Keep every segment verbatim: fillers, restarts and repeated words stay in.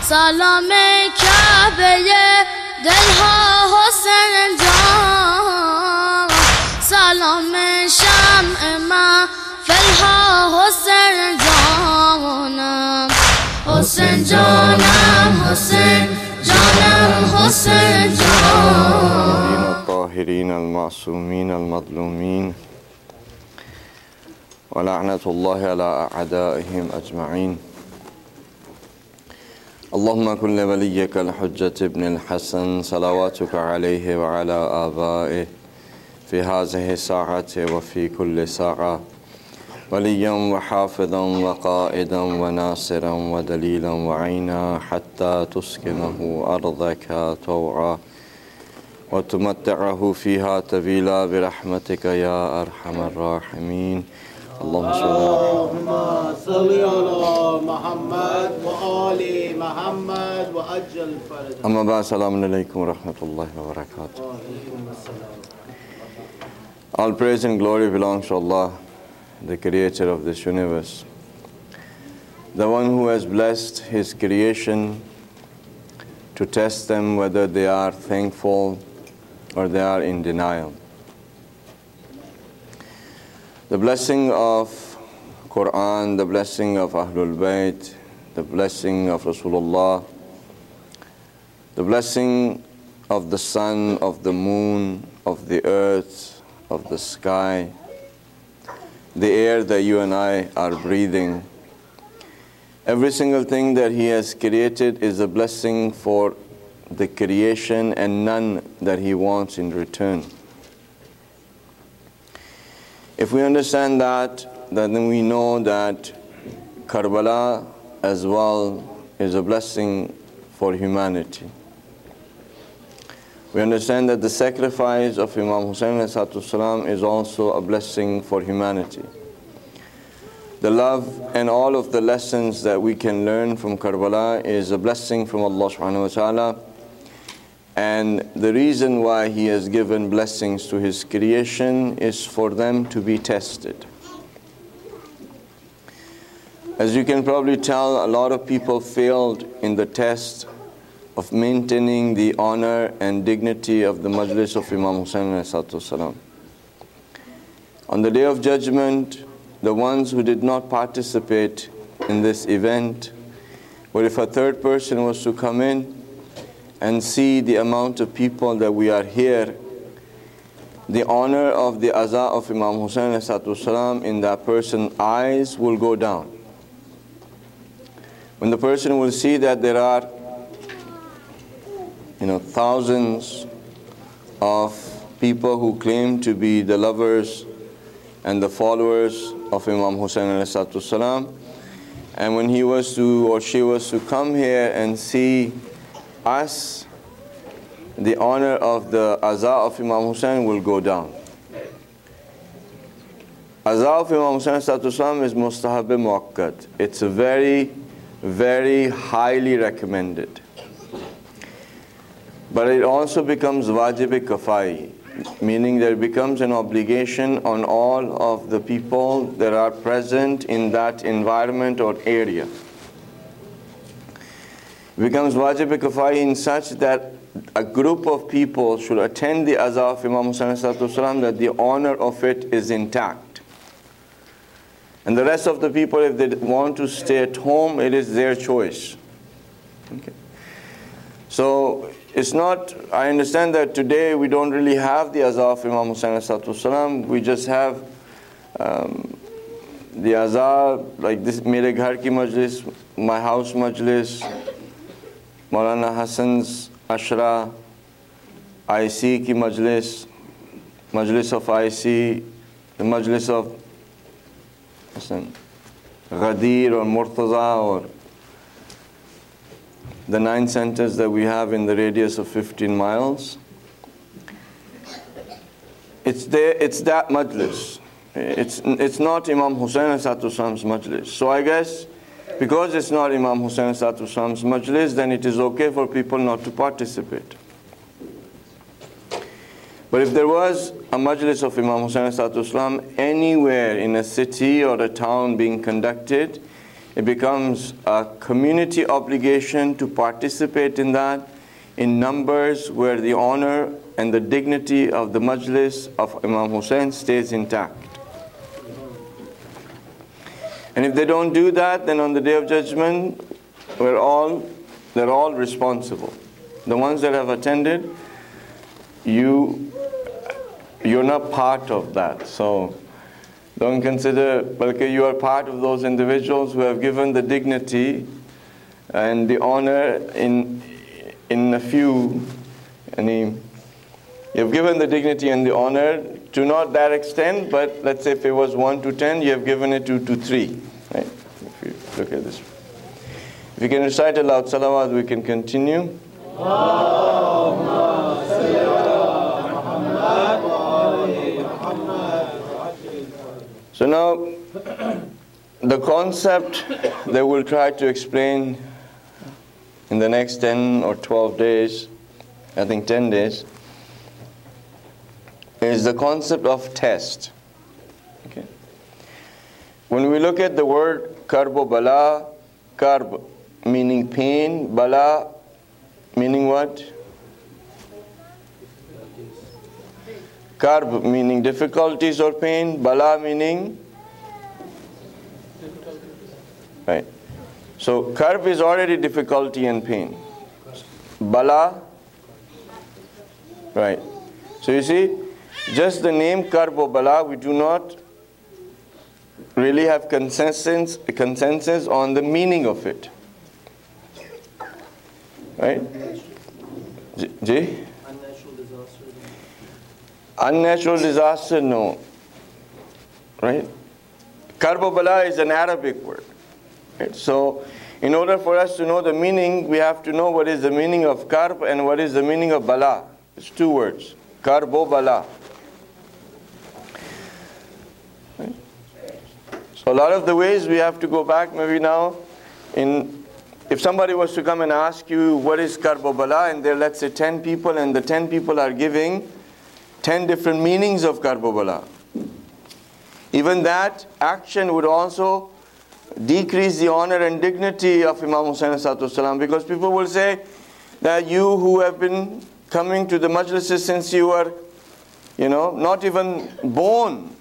سلام کعبه دلها حسین جان سلام شمع محفلها حسین جانم حسین جانم حسین جانم حسین جانم الطاهرين المعصومين المظلومين ولعنة الله على أعدائهم أجمعين. اللهم كن لوليك الحجة ابن الحسن صلواتك عليه وعلى آبائه في هذه الساعة وفي كل ساعة وليا وحافظا وقائدا وناصرا ودليلا وعينا حتى تسكنه أرضك طوعا وتمتعه فيها طويلا برحمتك يا أرحم الراحمين. اللهم صل على محمد وآل محمد وأجل فرجه. أما بعد السلام عليكم ورحمة الله وبركاته. All praise and glory belongs to Allah, the creator of this universe, the one who has blessed his creation to test them whether they are thankful or they are in denial. The blessing of Quran, the blessing of Ahlul Bayt, the blessing of Rasulullah, the blessing of the sun, of the moon, of the earth, of the sky, the air that you and I are breathing. Every single thing that He has created is a blessing for the creation and none that He wants in return. If we understand that, then we know that Karbala as well is a blessing for humanity. We understand that the sacrifice of Imam Hussain is also a blessing for humanity. The love and all of the lessons that we can learn from Karbala is a blessing from Allah subhanahu wa ta'ala. And the reason why He has given blessings to His creation is for them to be tested. As you can probably tell, a lot of people failed in the test of maintaining the honor and dignity of the majlis of Imam Hussain. On the Day of Judgment, the ones who did not participate in this event, or if a third person was to come in and see the amount of people that we are here, the honor of the Aza of Imam Hussain in that person's eyes will go down. When the person will see that there are you know, thousands of people who claim to be the lovers and the followers of Imam Hussain, and when he was to or she was to come here and see us, the honor of the Aza of Imam Hussain will go down. Aza of Imam Hussain is mustahab muakkad. It's a very, very highly recommended. But it also becomes wajib kafai, meaning there becomes an obligation on all of the people that are present in that environment or area. It becomes wajib kafai in such that a group of people should attend the Aza of Imam Hussain that the honor of it is intact. And the rest of the people, if they want to stay at home, it is their choice. Okay. So it's not, I understand that today we don't really have the Aza of Imam Hussain. We just have um, the Aza, like this, Mere Ghar Ki Majlis, My House Majlis, Maulana Hassan's Ashra, I C Ki Majlis, Majlis of I C, the Majlis of Hassan, Ghadir or Murtaza, or the nine centers that we have in the radius of fifteen miles. It's there, it's that majlis. It's, it's not Imam Hussain Satussam's majlis. So I guess because it's not Imam Hussain Satussam's majlis, then it is okay for people not to participate. But if there was a majlis of Imam Hussain Satussalam anywhere in a city or a town being conducted, it becomes a community obligation to participate in that in numbers where the honor and the dignity of the majlis of Imam Hussein stays intact. And if they don't do that, then on the Day of Judgment, we're all, they're all responsible. The ones that have attended, you, you're not part of that. So don't consider, balki you are part of those individuals who have given the dignity and the honor in in a few. Any, you've given the dignity and the honor to not that extent, but let's say if it was one to ten, you have given it to, to three. Right? If you look at this. If you can recite aloud salawat, we can continue. So now, the concept that we'll try to explain in the next ten or twelve days, I think ten days, is the concept of test. Okay. When we look at the word karb bala, karb meaning pain, bala meaning what? Karb meaning difficulties or pain, bala meaning? Right. So karb is already difficulty and pain. Bala, right. So you see, just the name karb or bala, we do not really have consensus, consensus on the meaning of it. Right? J? J? Unnatural disaster. Unnatural disaster, no. Right? Karb or bala is an Arabic word. Right? So, in order for us to know the meaning, we have to know what is the meaning of karb and what is the meaning of bala. It's two words. Karbo bala. Right? So a lot of the ways we have to go back maybe now. In, if somebody was to come and ask you what is karbo bala, and there are, let's say, ten people, and the ten people are giving ten different meanings of karbo bala. Even that action would also decrease the honor and dignity of Imam Hussain as-salam, because people will say that you who have been coming to the majlises since you were, you know, not even born,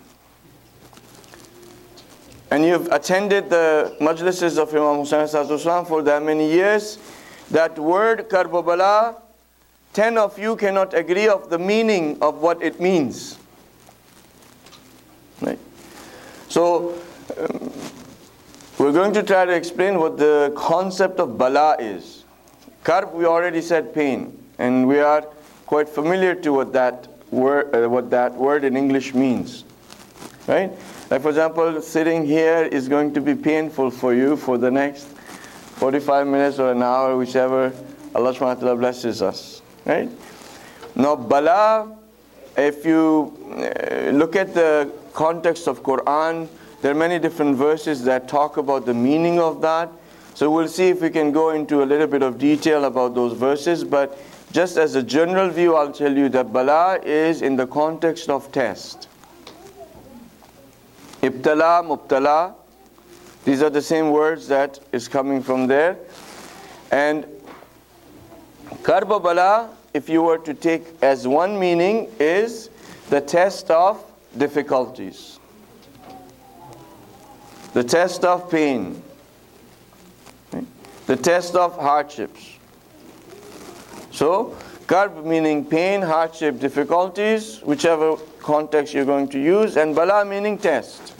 and you've attended the majlises of Imam Hussain as-salam for that many years, that word karb bala, ten of you cannot agree of the meaning of what it means. Right? So, um, we're going to try to explain what the concept of bala is. Karb, we already said pain, and we are quite familiar to what that word, uh, what that word in English means, right? Like for example, sitting here is going to be painful for you for the next forty-five minutes or an hour, whichever Allah subhanahu wa ta'ala blesses us, right? Now, bala, if you uh, look at the context of Quran, there are many different verses that talk about the meaning of that. So we'll see if we can go into a little bit of detail about those verses. But just as a general view, I'll tell you that bala is in the context of test. Ibtala, mubtala, these are the same words that is coming from there. And karb bala, if you were to take as one meaning, is the test of difficulties. The test of pain, the test of hardships. So, karb meaning pain, hardship, difficulties, whichever context you're going to use, and bala meaning test.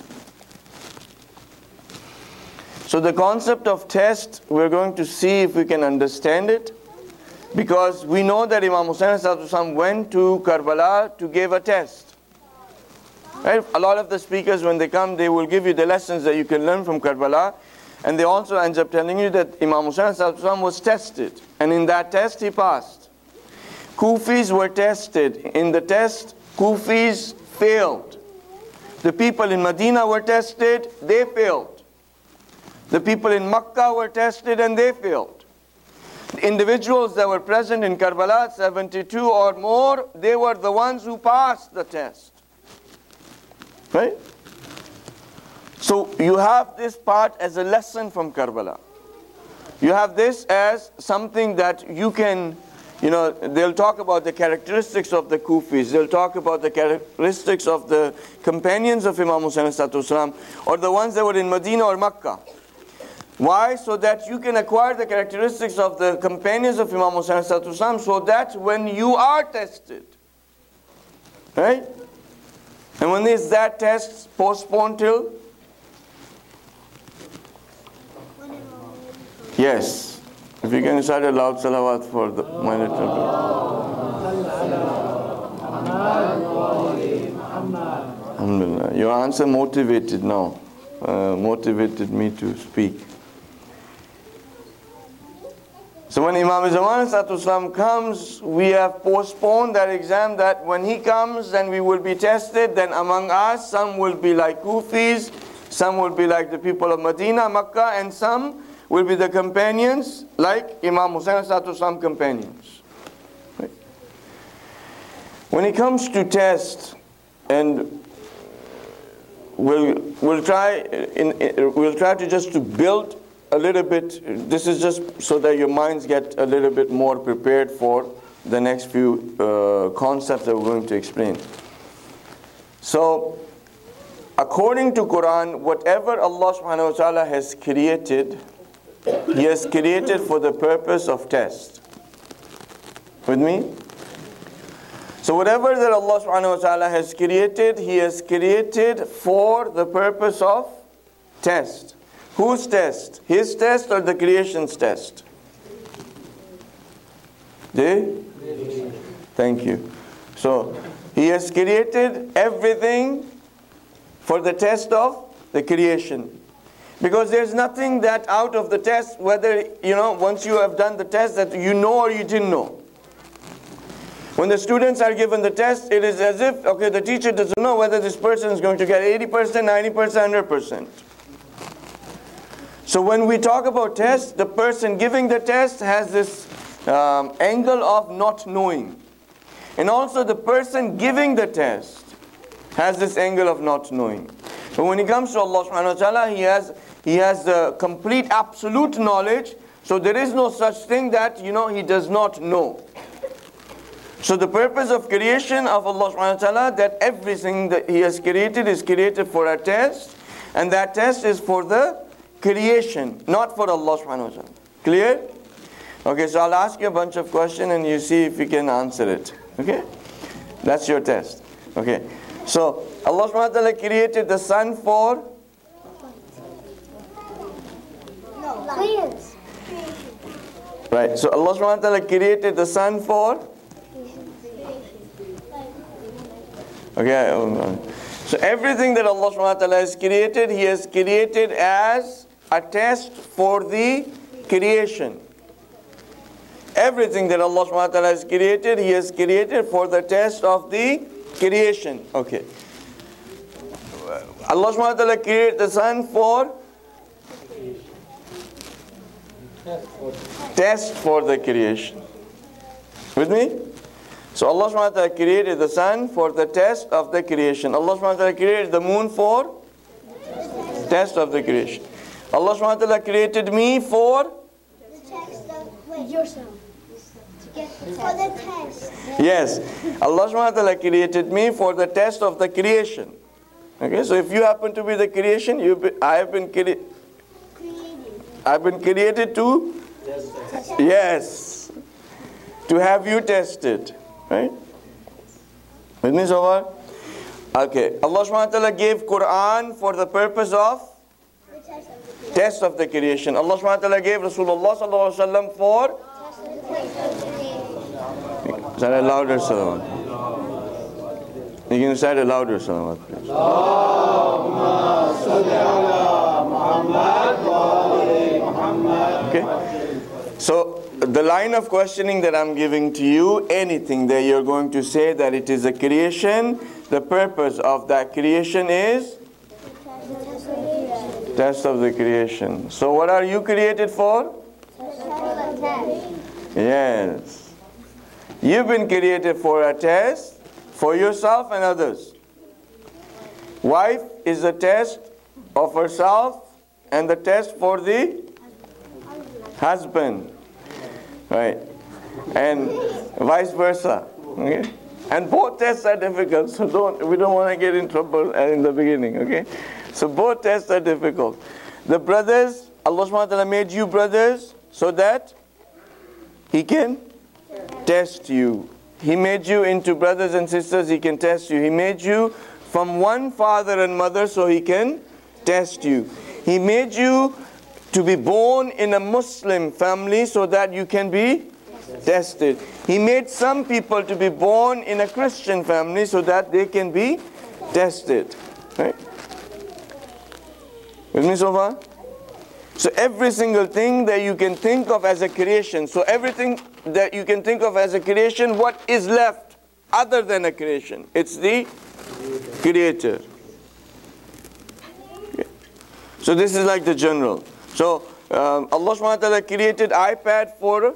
So the concept of test, we're going to see if we can understand it, because we know that Imam Hussain went to Karbala to give a test. Right? A lot of the speakers, when they come, they will give you the lessons that you can learn from Karbala, and they also end up telling you that Imam Hussain was tested, and in that test he passed. Kufis were tested. In the test, Kufis failed. The people in Medina were tested, they failed. The people in Makkah were tested and they failed. The individuals that were present in Karbala, seventy-two or more, they were the ones who passed the test. Right? So So you have this part as a lesson from Karbala. You have this as something that you can, you know, they'll talk about the characteristics of the Kufis. They'll talk about the characteristics of the companions of Imam Hussain as-Salam, or the ones that were in Medina or Makkah. Why? So that you can acquire the characteristics of the companions of Imam Hussain as-Salam, so that when you are tested, right? And when is that test postponed till? Yes. If you can recite a loud salawat for the, my little girl. Alhamdulillah. Your answer motivated now. Uh, motivated me to speak. So when Imam Zaman comes, we have postponed that exam, that when he comes, then we will be tested. Then among us, some will be like Kufis, some will be like the people of Medina, Makkah, and some will be the companions like Imam Hussain as-Salam companions. Right? When it comes to test, and we'll we'll try in, in we'll try to just to build a little bit. This is just so that your minds get a little bit more prepared for the next few uh, concepts that we're going to explain. So, according to Quran, whatever Allah subhanahu wa ta'ala has created, He has created for the purpose of test. With me? So whatever that Allah subhanahu wa ta'ala has created, He has created for the purpose of test. Whose test? His test or the creation's test? The? Thank you. So He has created everything for the test of the creation. Because there's nothing that out of the test, whether, you know, once you have done the test, that you know or you didn't know. When the students are given the test, it is as if, okay, the teacher doesn't know whether this person is going to get eighty percent, ninety percent, one hundred percent. So when we talk about test, the person giving the test has this um, angle of not knowing. And also the person giving the test has this angle of not knowing. But when it comes to Allah subhanahu wa ta'ala, He has He has the complete absolute knowledge. So there is no such thing that, you know, He does not know. So the purpose of creation of Allah subhanahu wa ta'ala, that everything that He has created is created for a test. And that test is for the creation, not for Allah subhanahu wa ta'ala. Clear? Okay, so I'll ask you a bunch of questions and you see if you can answer it. Okay? That's your test. Okay. So Allah subhanahu wa ta'ala created the sun for? Creation. Right. So Allah subhanahu wa ta'ala created the sun for? Okay. So everything that Allah subhanahu wa ta'ala has created, He has created as a test for the creation. Everything that Allah subhanahu wa ta'ala has created, He has created for the test of the creation. Okay. Allah subhanahu wa ta'ala created the sun for? Test for the creation. With me? So Allah subhanahu wa ta'ala created the sun for the test of the creation. Allah subhanahu wa ta'ala created the moon for? Test of the creation. Allah subhanahu wa ta'ala created me for? The test of yourself. For the test. Yes. Allah subhanahu wa ta'ala created me for the test of the creation. Okay, so if you happen to be the creation, you be, I have been cre- Created. I've been created to? Yes. To have you tested. Right? With me so far? Okay. Allah subhanahu wa ta'ala gave Quran for the purpose of? The test of the creation. Test of the creation. Allah subhanahu wa ta'ala gave Rasulullah sallallahu alaihi wasallam for? Test of the creation. Say it louder, salawat. You can say it louder, salawat, please. Okay. So the line of questioning that I'm giving to you, anything that you're going to say that it is a creation, the purpose of that creation is? Test of the creation. So what are you created for? Yes. You've been created for a test for yourself and others. Wife is a test of herself and the test for the husband. Right? And vice versa. Okay? And both tests are difficult, so don't we don't want to get in trouble in the beginning, okay? So both tests are difficult. The brothers, Allah subhanahu wa ta'ala made you brothers so that He can test you. He made you into brothers and sisters, He can test you. He made you from one father and mother so He can test you. He made you to be born in a Muslim family so that you can be tested. He made some people to be born in a Christian family so that they can be tested. Right? With me so far? So every single thing that you can think of as a creation, so everything that you can think of as a creation, what is left other than a creation? It's the Creator. Okay. So this is like the general. So um, Allah subhanahu wa ta'ala created iPad for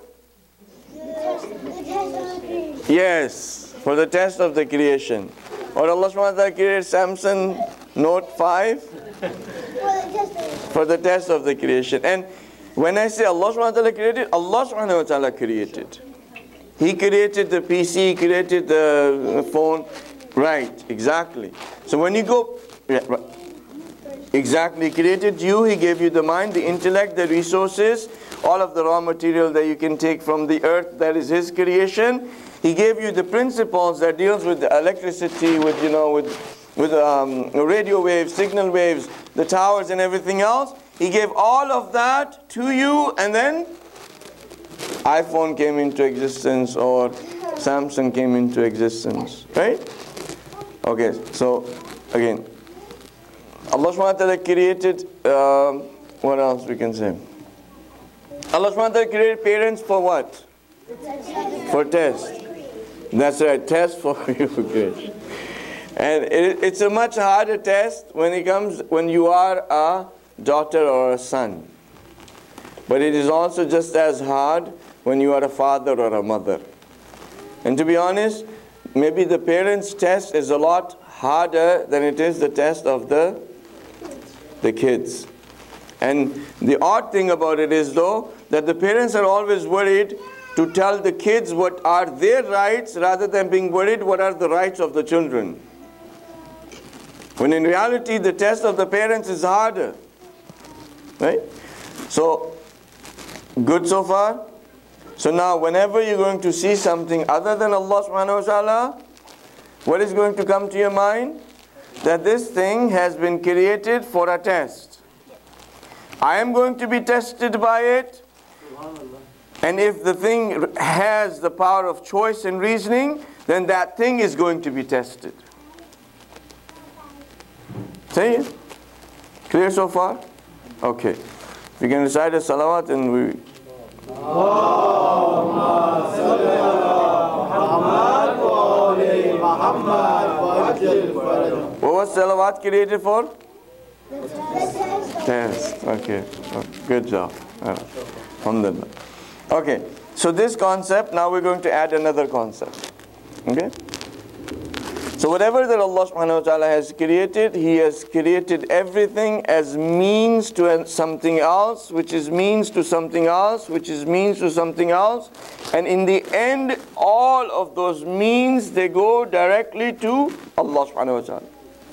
yes, for the test of the creation. Or Allah subhanahu wa ta'ala created Samsung Note five for the test of the creation. And when I say Allah subhanahu wa ta'ala created, Allah subhanahu wa ta'ala created. He created the P C, He created the phone. Right, exactly. So when you go, yeah, right. Exactly, He created you, He gave you the mind, the intellect, the resources, all of the raw material that you can take from the earth, that is His creation. He gave you the principles that deals with the electricity, with, you know, with, with um, radio waves, signal waves, the towers and everything else. He gave all of that to you, and then iPhone came into existence or Samsung came into existence, right? Okay, so again, Allah subhanahu wa ta'ala created, um, what else we can say? Allah subhanahu wa ta'ala created parents for what? For test. That's right, test for you. And it, it's a much harder test when it comes when you are a daughter or a son. But it is also just as hard when you are a father or a mother. And to be honest, maybe the parents' test is a lot harder than it is the test of the the kids. And the odd thing about it is though that the parents are always worried to tell the kids what are their rights rather than being worried what are the rights of the children. When in reality the test of the parents is harder. Right? So, good so far? So now whenever you're going to see something other than Allah subhanahu wa ta'ala, what is going to come to your mind? That this thing has been created for a test. I am going to be tested by it. And if the thing has the power of choice and reasoning, then that thing is going to be tested. Say it. Clear so far? Okay. We can recite a salawat and we... What was salawat created for? Test. Okay. Okay. Good job. Alhamdulillah. Okay. So this concept, now we're going to add another concept. Okay? So whatever that Allah subhanahu wa ta'ala has created, He has created everything as means to something else, which is means to something else, which is means to something else. And in the end, all of those means, they go directly to Allah subhanahu wa ta'ala.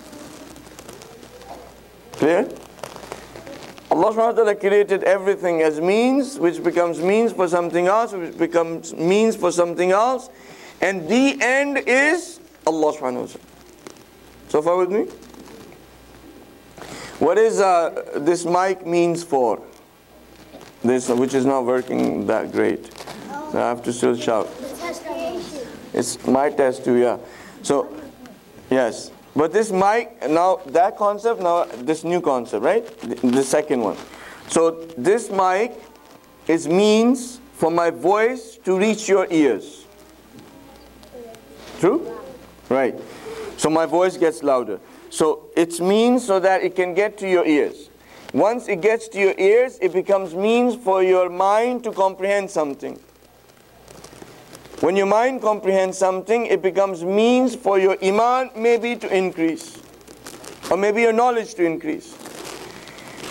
Clear? Allah subhanahu wa ta'ala created everything as means, which becomes means for something else, which becomes means for something else. And the end is Allah subhanahu wa ta'ala. So far with me? What is uh, this mic means for? This, which is not working that great. So I have to still shout. It's my test too, yeah. So, yes. But this mic, now that concept, now this new concept, right? The, the second one. So this mic is means for my voice to reach your ears. True? Right. So my voice gets louder. So it means so that it can get to your ears. Once it gets to your ears, it becomes means for your mind to comprehend something. When your mind comprehends something, it becomes means for your iman maybe to increase. Or maybe your knowledge to increase.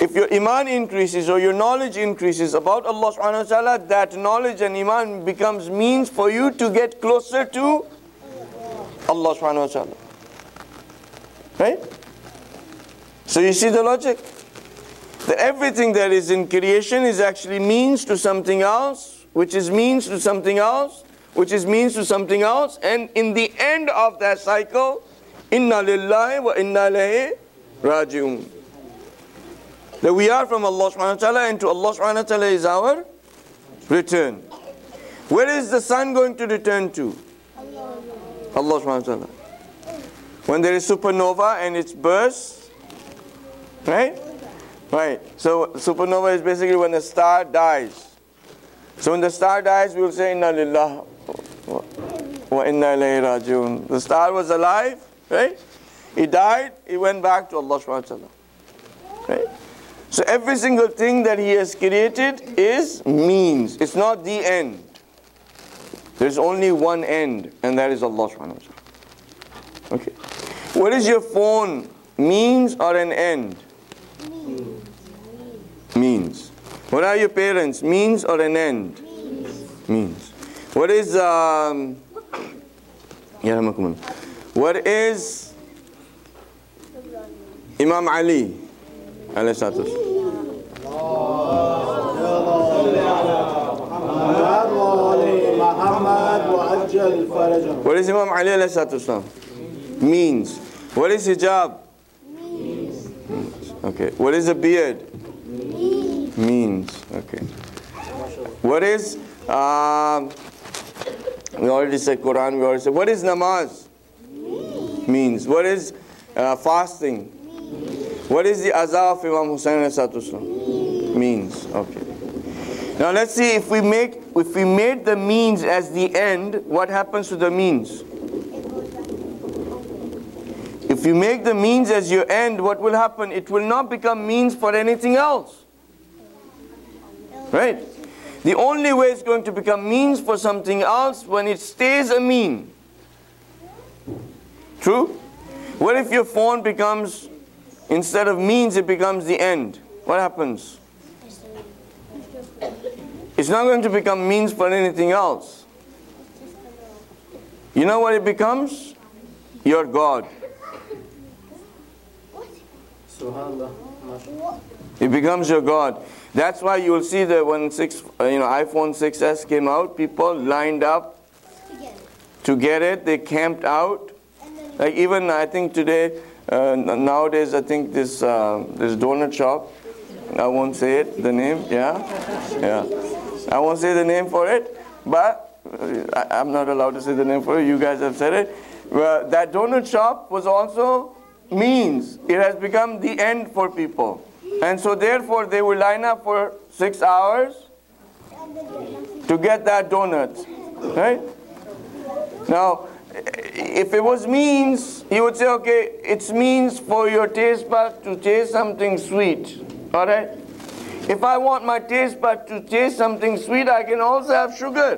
If your iman increases or your knowledge increases about Allah subhanahu wa ta'ala, that knowledge and iman becomes means for you to get closer to Allah subhanahu wa ta'ala. Right? So you see the logic? That everything that is in creation is actually means to something else, which is means to something else, which is means to something else, and in the end of that cycle, inna lillahi wa inna ilayhi raji'un. That we are from Allah subhanahu wa ta'ala, and to Allah subhanahu wa ta'ala is our return. Where is the sun going to return to? Allah subhanahu wa ta'ala. When there is supernova and it's bursts, right? Right. So supernova is basically when the star dies. So when the star dies, we will say inna lillahi wa inna ilayhi raji'un. The star was alive, right? He died, he went back to Allah subhanahu wa ta'ala. Right? So every single thing that He has created is means. It's not the end. There's only one end, and that is Allah subhanahu wa ta'ala. Okay. What is your phone? Means or an end? Means. Means. What are your parents? Means or an end? Means. Means. What is um what is Imam Ali? Alayhi salatu What is Imam Ali alayhi salatu Means. What is hijab? Means. Okay. What is a beard? Means. Means. Okay. What is um we already said Quran, we already said what is namaz? Means. Means. What is uh, fasting? What is the azah of Imam Hussain alayhi salatu Means. Okay. Now let's see if we make if we made the means as the end, what happens to the means? If you make the means as your end, what will happen? It will not become means for anything else. Right? The only way it's going to become means for something else when it stays a mean. True? What if your phone becomes, instead of means, it becomes the end? What happens? It's not going to become means for anything else. You know what it becomes? Your God. It becomes your God. That's why you will see that when six, uh, you know, iPhone six S came out, people lined up to get it. They camped out. Like even I think today, uh, nowadays I think this uh, this donut shop. I won't say it, the name. Yeah, yeah. I won't say the name for it, but uh, I, I'm not allowed to say the name for it. You guys have said it. Well, that donut shop was also means. It has become the end for people. And so therefore they will line up for six hours to get that donut. Right? Now, if it was means, you would say, okay, it's means for your taste bud to taste something sweet. Alright? If I want my taste bud to taste something sweet, I can also have sugar.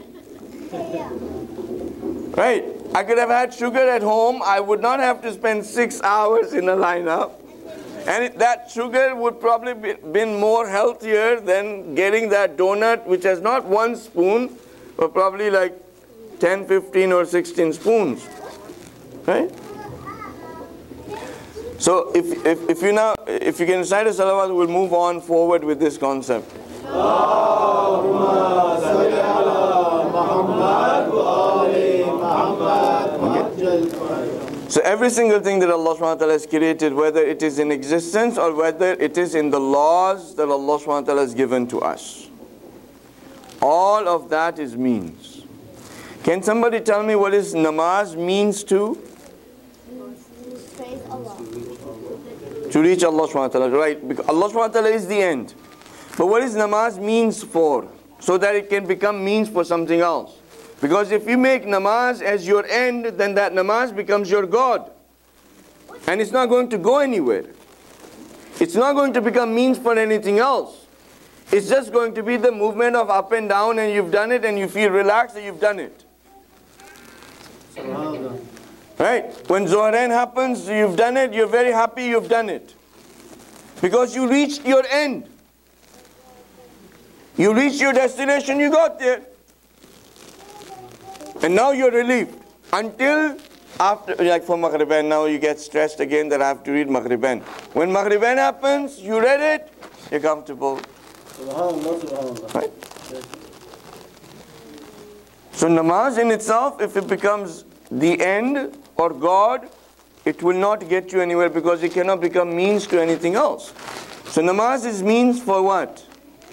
Right? I could have had sugar at home. I would not have to spend six hours in a lineup. And it, that sugar would probably be been more healthier than getting that donut, which has not one spoon, but probably like ten, fifteen or sixteen spoons. Right? So if, if, if you now, if you can recite a salawat, we'll move on forward with this concept. So every single thing that Allah subhanahu wa ta'ala has created, whether it is in existence or whether it is in the laws that Allah subhanahu wa ta'ala has given to us, all of that is means. Can somebody tell me what is namaz means to? Praise Allah. To reach Allah subhanahu wa ta'ala, right? Because Allah subhanahu wa ta'ala is the end. But what is namaz means for? So that it can become means for something else. Because if you make namaz as your end, then that namaz becomes your God. And it's not going to go anywhere. It's not going to become means for anything else. It's just going to be the movement of up and down, and you've done it and you feel relaxed that you've done it. Right? When Zohrain happens, you've done it, you're very happy you've done it. Because you reached your end. You reached your destination, you got there. And now you're relieved. Until after, like for Maghriban, now you get stressed again that I have to read Maghriban. When Maghriban happens, you read it, you're comfortable. Subhanallah, subhanallah. Right? So namaz in itself, if it becomes the end or God, it will not get you anywhere because it cannot become means to anything else. So namaz is means for what?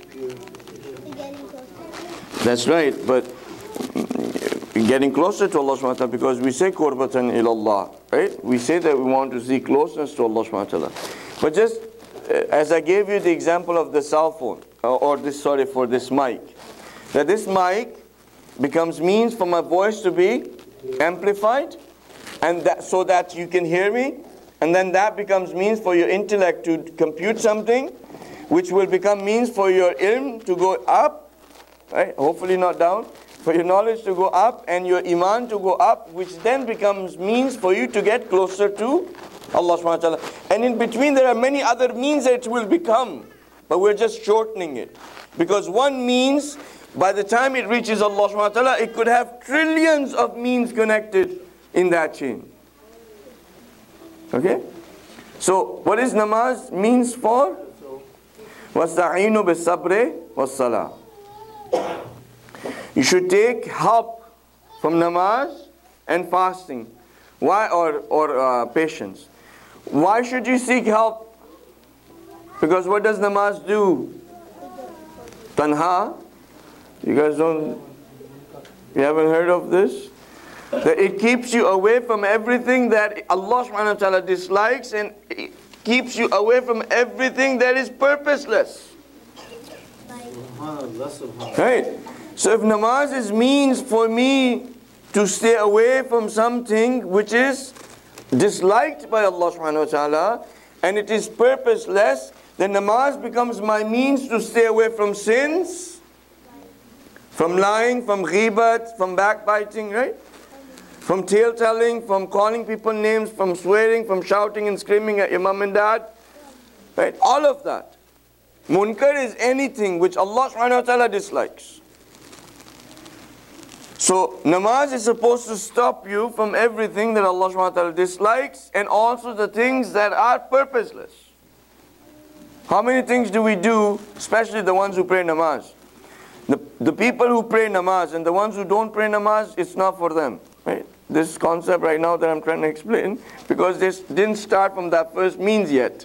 That's right, but getting closer to Allah subhanahu wa ta'ala, because we say qurbatan ilallah, right? We say that we want to see closeness to Allah subhanahu wa ta'ala. But just uh, as I gave you the example of the cell phone, or, or this, sorry, for this mic, that this mic becomes means for my voice to be amplified, and that, so that you can hear me, and then that becomes means for your intellect to compute something, which will become means for your ilm to go up, right? Hopefully not down. For your knowledge to go up and your iman to go up, which then becomes means for you to get closer to Allah subhanahu wa ta'ala. And in between there are many other means that it will become, but we're just shortening it. Because one means, by the time it reaches Allah subhanahu wa ta'ala, it could have trillions of means connected in that chain. Okay? So, what is namaz means for? وَاسْتَعِينُوا بِالصَّبْرِ وَالصَّلَاةِ. You should take help from namaz and fasting. Why? Or, or uh, patience. Why should you seek help? Because what does namaz do? Tanha. You guys don't, you haven't heard of this? That it keeps you away from everything that Allah subhanahu wa ta'ala dislikes, and it keeps you away from everything that is purposeless. Subhanallah, subhanallah. Right? So if namaz is means for me to stay away from something which is disliked by Allah subhanahu wa ta'ala, and it is purposeless, then namaz becomes my means to stay away from sins, from lying, from ghibat, from backbiting, right? From tale telling, from calling people names, from swearing, from shouting and screaming at your mom and dad, right? All of that. Munkar is anything which Allah subhanahu wa ta'ala dislikes. So namaz is supposed to stop you from everything that Allah subhanahu wa ta'ala dislikes, and also the things that are purposeless. How many things do we do, especially the ones who pray namaz? The, the people who pray namaz and the ones who don't pray namaz, it's not for them. Right? This concept right now that I'm trying to explain, because this didn't start from that first means yet.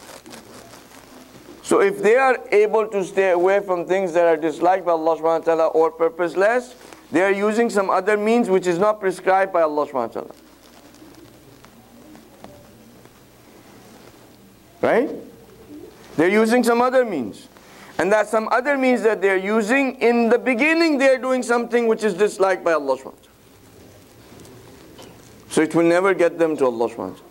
So if they are able to stay away from things that are disliked by Allah subhanahu wa ta'ala or purposeless, they are using some other means which is not prescribed by Allah subhanahu wa ta'ala. Right? They're using some other means. And that some other means that they're using, in the beginning they're doing something which is disliked by Allah subhanahu wa ta'ala. So it will never get them to Allah subhanahu wa ta'ala.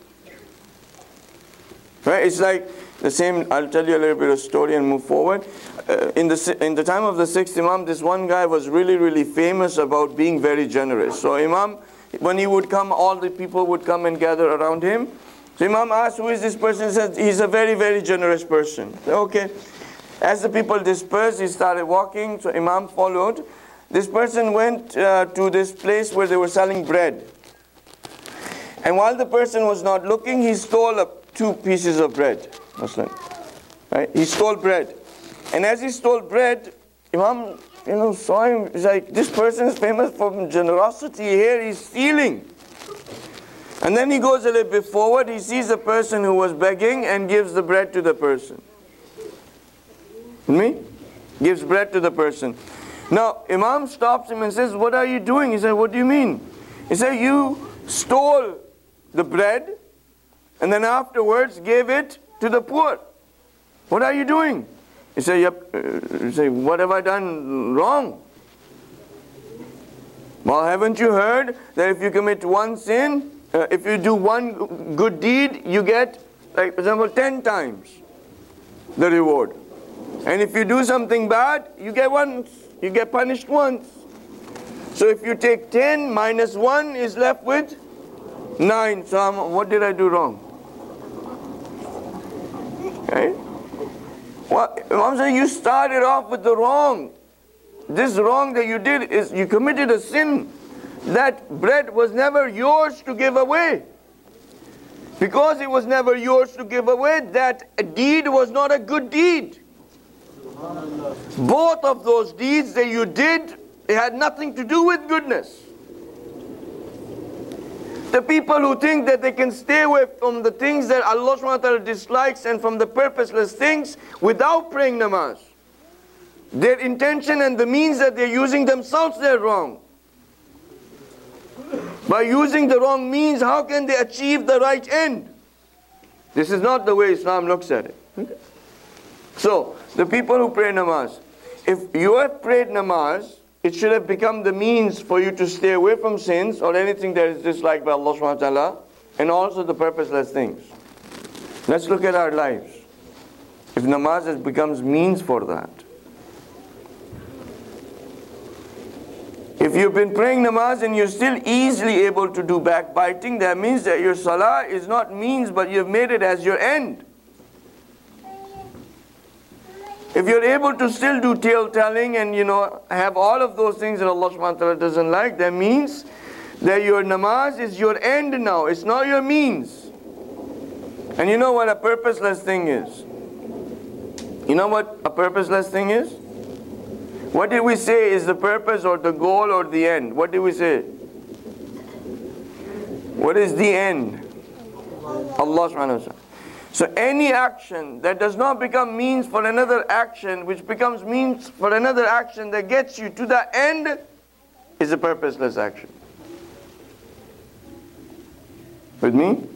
Right? It's like the same, I'll tell you a little bit of story and move forward. Uh, in, the, in the time of the sixth Imam, this one guy was really, really famous about being very generous. So Imam, when he would come, all the people would come and gather around him. So Imam asked, who is this person? He said, he's a very, very generous person. So, okay. As the people dispersed, he started walking, so Imam followed. This person went uh, to this place where they were selling bread. And while the person was not looking, he stole uh, two pieces of bread. Muslim. Right? He stole bread. And as he stole bread, Imam, you know, saw him. He's like, this person is famous for generosity. Here he's stealing. And then he goes a little bit forward. He sees the person who was begging and gives the bread to the person. Me? Gives bread to the person. Now, Imam stops him and says, what are you doing? He said, what do you mean? He said, you stole the bread and then afterwards gave it to the poor. What are you doing? He said, yep. He said, what have I done wrong? Well, haven't you heard that if you commit one sin, uh, if you do one good deed, you get, like for example, ten times the reward. And if you do something bad, you get once. You get punished once. So if you take ten minus one is left with nine. So I'm, what did I do wrong? Okay? Well, Imam said, you started off with the wrong. This wrong that you did is you committed a sin. That bread was never yours to give away. Because it was never yours to give away, that deed was not a good deed. Both of those deeds that you did, it had nothing to do with goodness. The people who think that they can stay away from the things that Allah subhanahu wa ta'ala dislikes and from the purposeless things without praying namaz, their intention and the means that they're using themselves, they're wrong. By using the wrong means, how can they achieve the right end? This is not the way Islam looks at it. Okay? So, the people who pray namaz, if you have prayed namaz, it should have become the means for you to stay away from sins or anything that is disliked by Allah subhanahu wa ta'ala, and also the purposeless things. Let's look at our lives. If namaz has becomes means for that. If you've been praying namaz and you're still easily able to do backbiting, that means that your salah is not means, but you've made it as your end. If you're able to still do tale telling and, you know, have all of those things that Allah subhanahu wa ta'ala doesn't like, that means that your namaz is your end now. It's not your means. And you know what a purposeless thing is? You know what a purposeless thing is? What did we say is the purpose or the goal or the end? What did we say? What is the end? Allah subhanahu wa ta'ala. So any action that does not become means for another action, which becomes means for another action that gets you to the end, is a purposeless action. With me?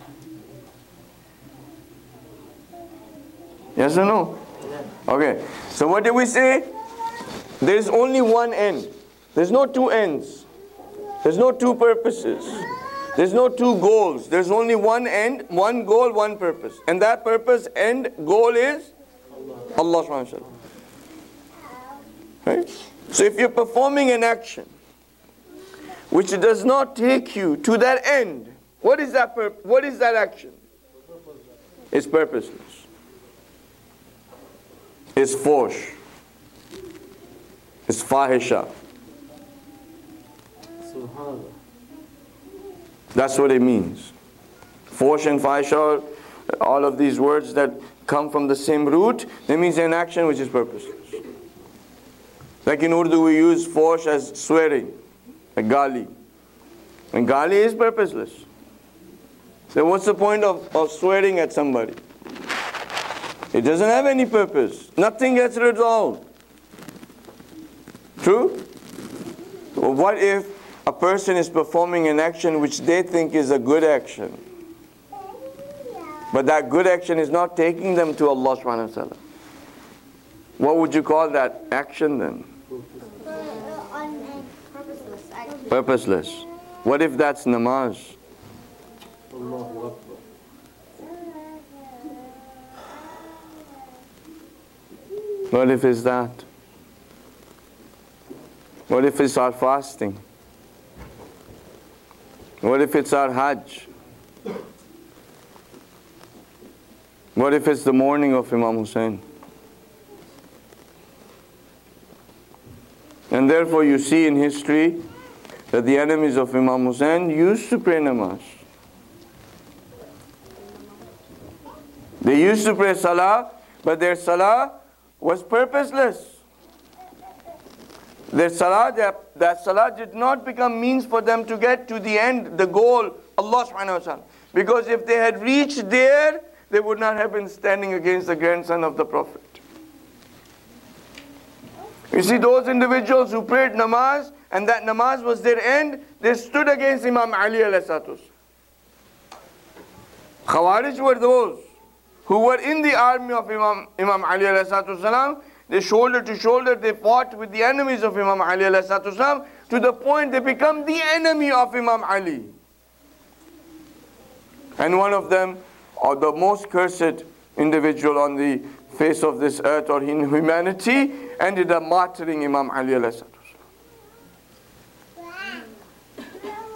Yes or no? Okay. So what did we say? There is only one end. There's no two ends. There's no two purposes. There's no two goals. There's only one end, one goal, one purpose. And that purpose, end, goal is Allah subhanahu wa ta'ala. Right? So if you're performing an action which does not take you to that end, what is that pur- what is that action? It's purposeless. It's fosh. It's fahisha. Subhanallah. That's what it means. Fosh and fahisha, all of these words that come from the same root, they means an action which is purposeless. Like in Urdu we use fosh as swearing, like gali. And gali is purposeless. So what's the point of, of swearing at somebody? It doesn't have any purpose. Nothing gets resolved. True? Well, what if a person is performing an action which they think is a good action, but that good action is not taking them to Allah subhanahu wa ta'ala? What would you call that action then? Purposeless. Actually. Purposeless. What if that's namaz? Allahu Akbar. What if it's that? What if it's our fasting? What if it's our Hajj? What if it's the mourning of Imam Hussein? And therefore you see in history that the enemies of Imam Hussein used to pray namaz. They used to pray salah, but their salah was purposeless. Their salah, that, that salah did not become means for them to get to the end, the goal, Allah subhanahu wa ta'ala. Because if they had reached there, they would not have been standing against the grandson of the Prophet. You see, those individuals who prayed namaz, and that namaz was their end, they stood against Imam Ali alayhi salatu. Khawarij were those who were in the army of Imam, Imam Ali alayhi salatu. They shoulder to shoulder, they fought with the enemies of Imam Ali alayhi salatu, to the point they become the enemy of Imam Ali. And one of them, or the most cursed individual on the face of this earth or in humanity, ended up martyring Imam Ali alayhi salatu.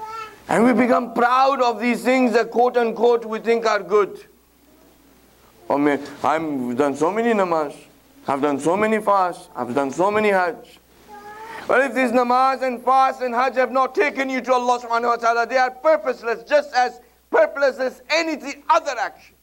And we become proud of these things that quote unquote we think are good. Or may, I've done so many namaz, I've done so many fasts, I've done so many hajj. Well, if these namaz and fast and hajj have not taken you to Allah subhanahu wa ta'ala, they are purposeless, just as purposeless as any other action.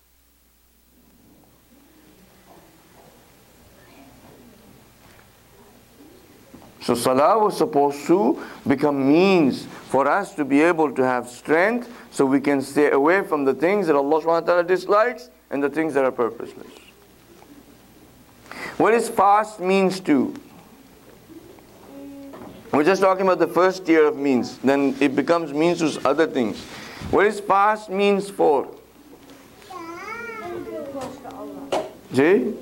So salah was supposed to become means for us to be able to have strength so we can stay away from the things that Allah subhanahu wa ta'ala dislikes and the things that are purposeless. What is fast means to? We're just talking about the first tier of means. Then it becomes means to other things. What is fast means for? See?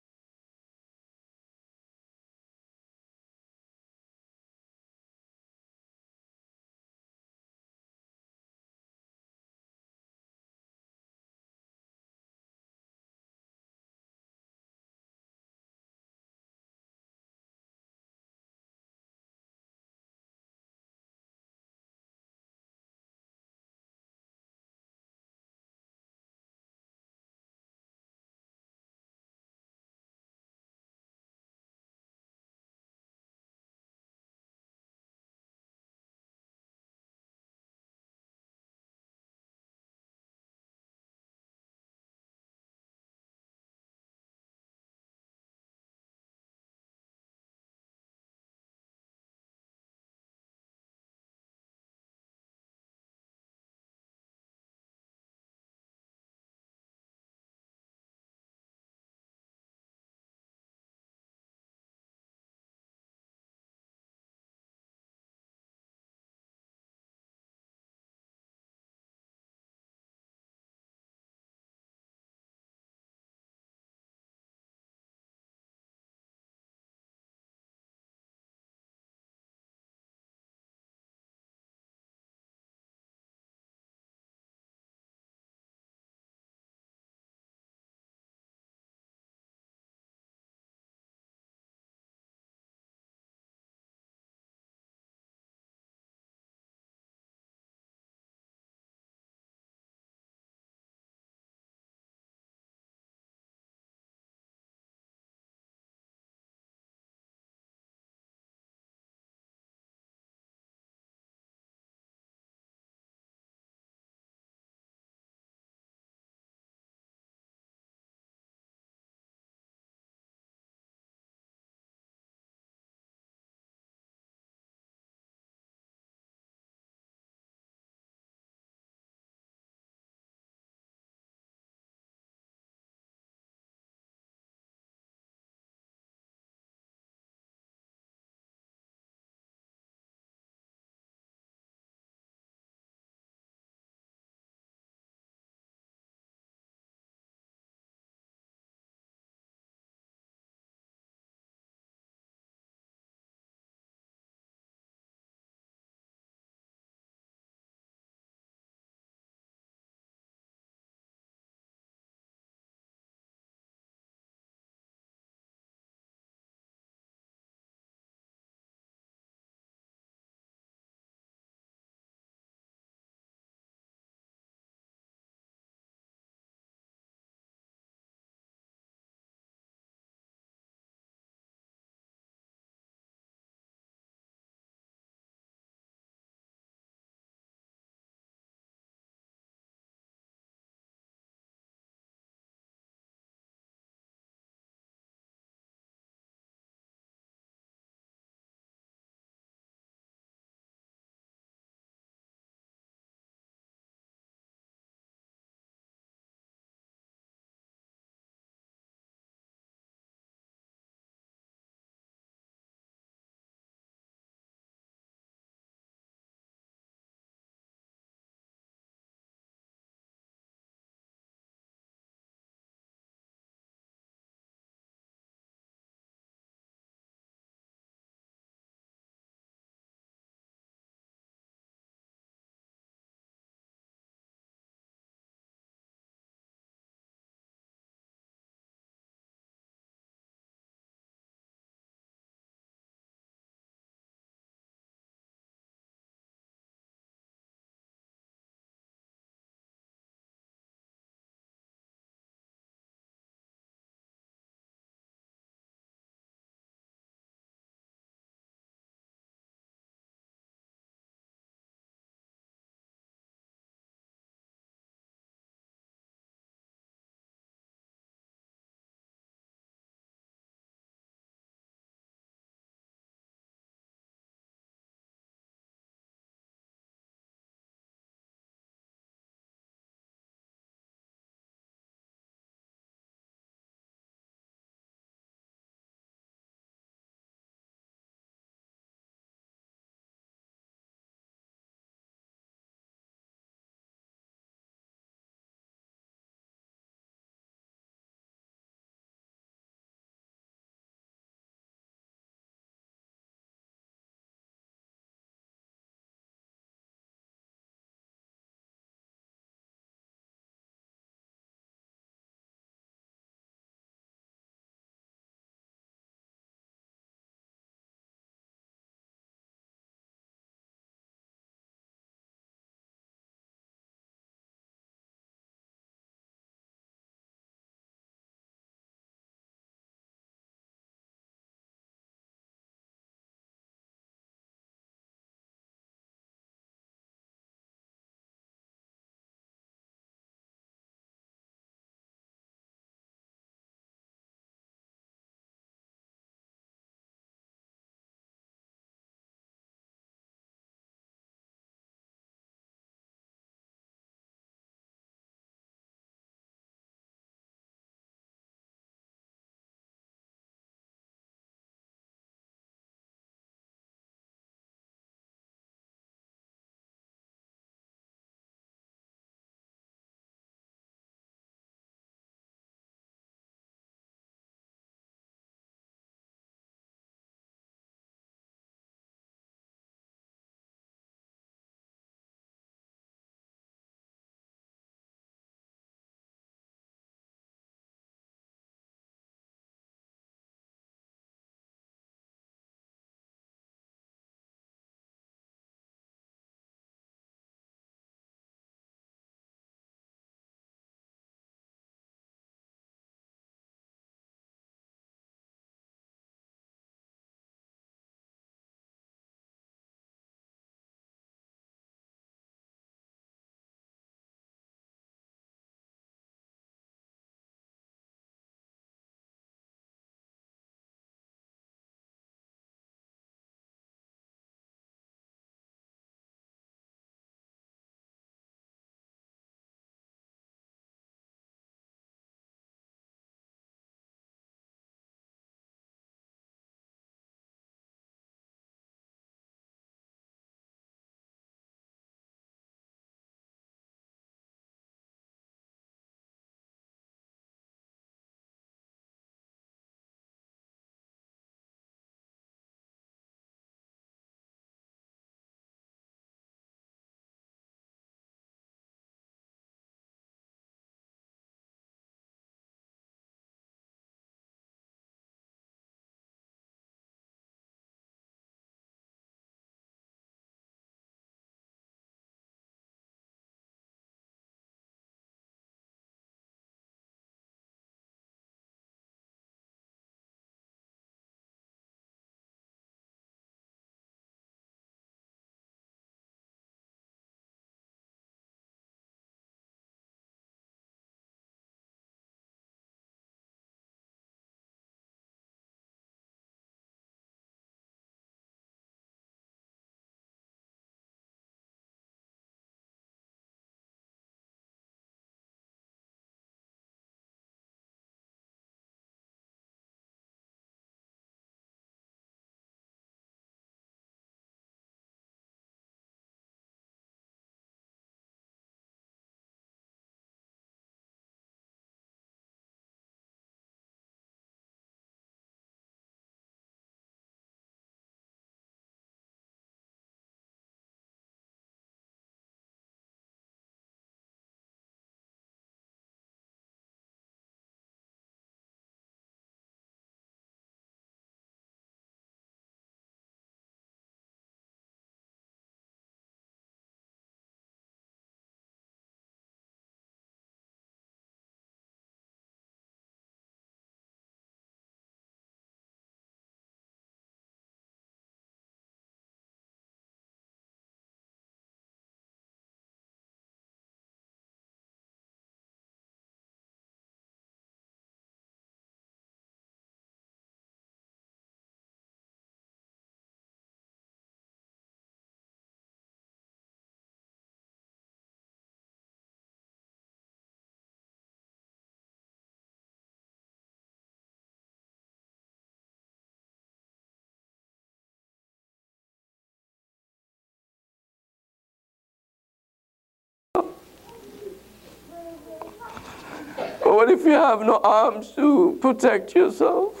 what if you have no arms to protect yourself?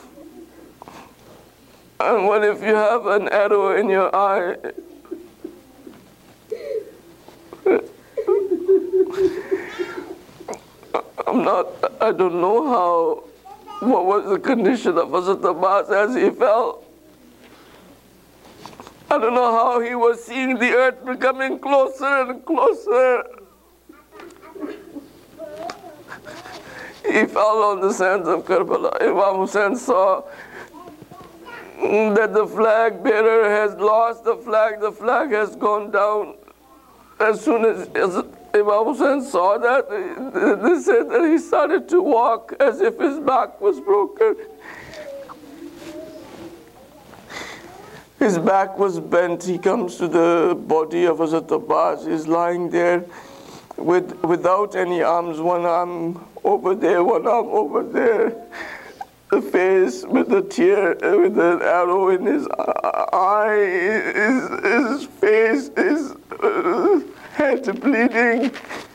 And what if you have an arrow in your eye? I'm not, I don't know how, what was the condition of Hazrat Abbas as he fell. I don't know how he was seeing the earth becoming closer and closer. He fell on the sands of Karbala. Imam Hussain saw that the flag bearer has lost the flag, the flag has gone down. As soon as, as Imam Hussain saw that, they said that he started to walk as if his back was broken. His back was bent. He comes to the body of Hazrat Abbas. He's lying there with, without any arms, one arm over there, one arm over there. The face with the tear, with an arrow in his eye, his, his face, his uh, head bleeding.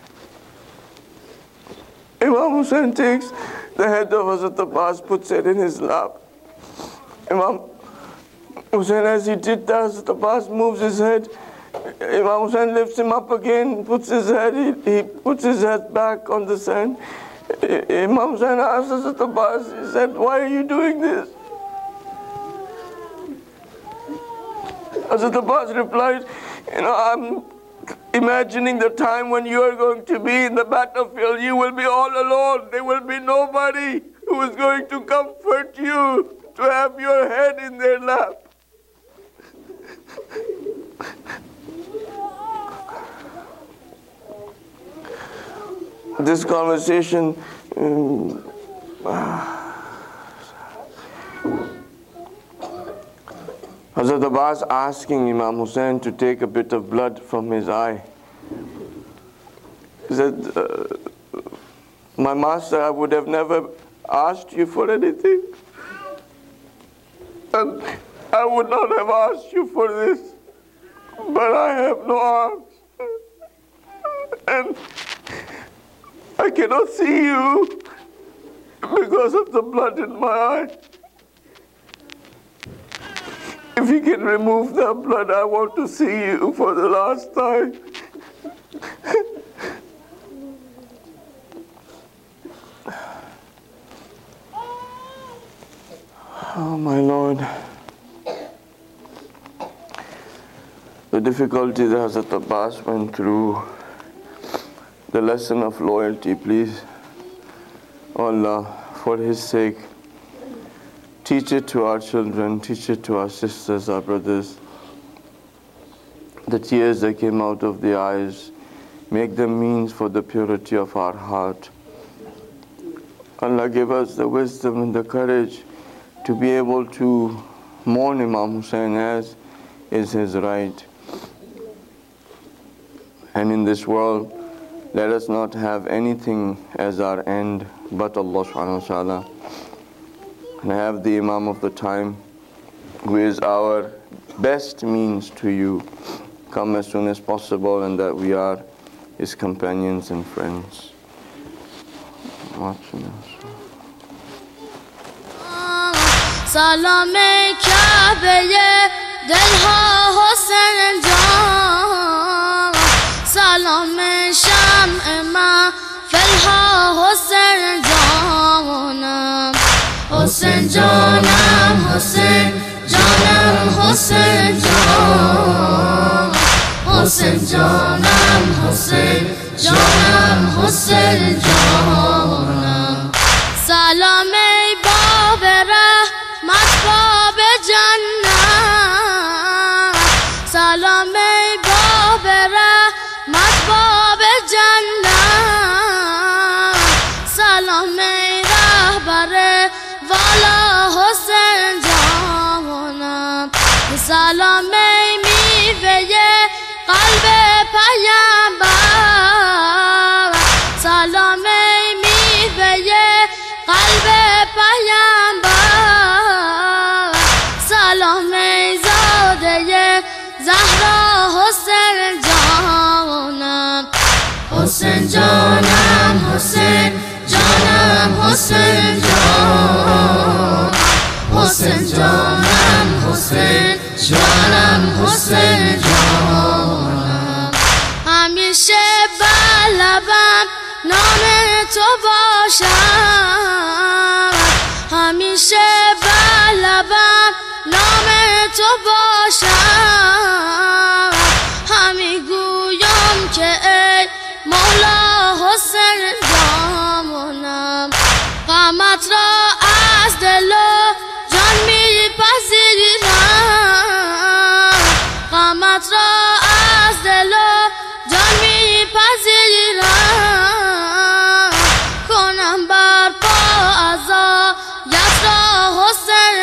Imam Hussain takes the head of Hazrat Abbas, puts it in his lap. Imam Hussain, as he did that, Hazrat Abbas moves his head. Imam Hussain lifts him up again, puts his head, he, he puts his head back on the sand. Imam Hussain asked Hazrat Abbas, he said, why are you doing this? Hazrat Abbas replied, you know, I'm imagining the time when you are going to be in the battlefield. You will be all alone. There will be nobody who is going to comfort you, to have your head in their lap. This conversation, um, Hazrat Abbas asking Imam Hussain to take a bit of blood from his eye. He said, uh, my master, I would have never asked you for anything. And I would not have asked you for this, but I have no arms. And I cannot see you because of the blood in my eye. If you can remove that blood, I want to see you for the last time. Oh, my Lord. The difficulty that Hazrat Abbas went through, the lesson of loyalty, please, oh Allah, for His sake, teach it to our children, teach it to our sisters, our brothers. The tears that came out of the eyes, make them means for the purity of our heart. Allah give us the wisdom and the courage to be able to mourn Imam Hussain as is his right. And in this world, let us not have anything as our end but Allah subhanahu wa ta'ala. And have the Imam of the time, who is our best means to you, come as soon as possible, and that we are his companions and friends. Watching us. سلام کعبه دلها حسین جان سلام شمع محفلها حسین جانم حسین جانم حسین جانم حسین جان حسین جانم حسین جانم حسین جانم سلام باب رحمت باب جنت سلام باب رحمت باب جنت سلام رهبر والا حسین جانم سلام میوه قلب پیامبر سلام میوه قلب پیامبر سلام زاده زهرا حسین جانم حسین جانم حسین جانم تو باشم همیشه بر لبم نام تو باشم همی گویم که ای مولا حسین جانم غمت را از دل و جان میپذیرم غمت را از دل و جان میپذیرم کنم بر پا عزایت را حسین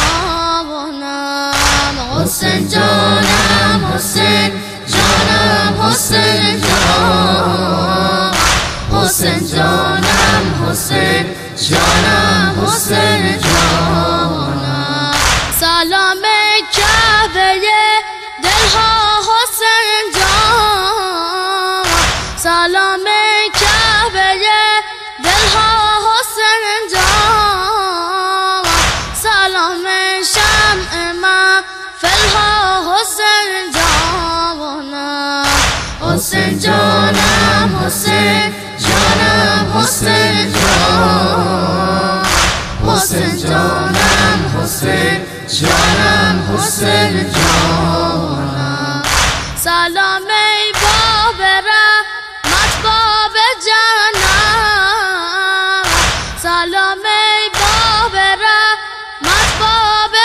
جانم حسین جانم حسین جانم حسین جانم حسین جانم حسین جانم حسین جانم سلام کعبه دلها حسین جان سلام کعبه دلها حسین جان سلام شمع محفلها حسین جانم حسین جانم حسین جانم حسین جان حسین جانم حسین جانم حسین جانم سلام ای باب رحمت باب جنت سلام ای باب رحمت باب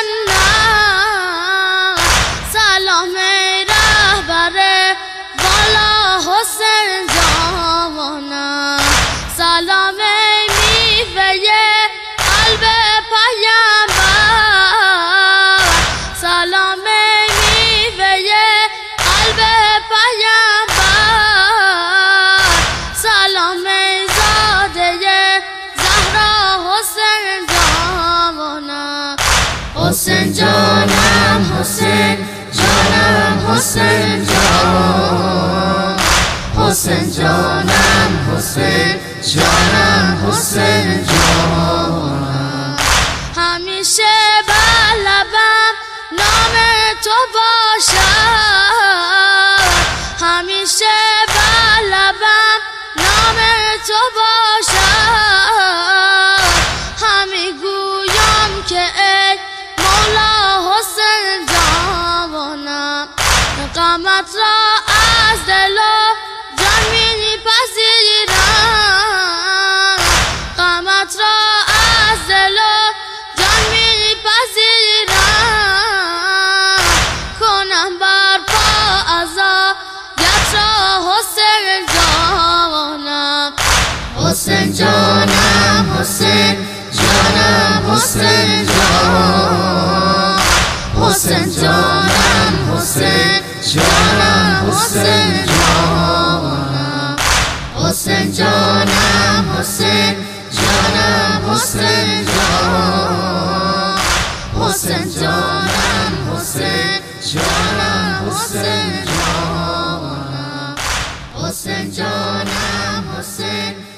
جنت سلام ای رهبر والا حسین جانم سلام ای میوه قلب پیامبر سلام ای میوه قلب پیامبر سلام ای زاده زهرا حسین جانم حسین جانم حسین جانم حسین جان حسین جانم حسین جانم حسین جانم همیشه بر لبم نام تو باشم همیشه بر لبم نام تو باشم همی گویم که ای مولا حسین جانم غمت را از دل و جان میپذیرم غمت را از دل و جان میپذیرم کنم بر پا عزایت را حسین جانم حسین جانم حسین جانم حسین جان حسین جانم حسین جانم حسین جانم حسین جانم حسین جانم حسین جان حسین جانم حسین جانم حسین جانم حسین جانم حسین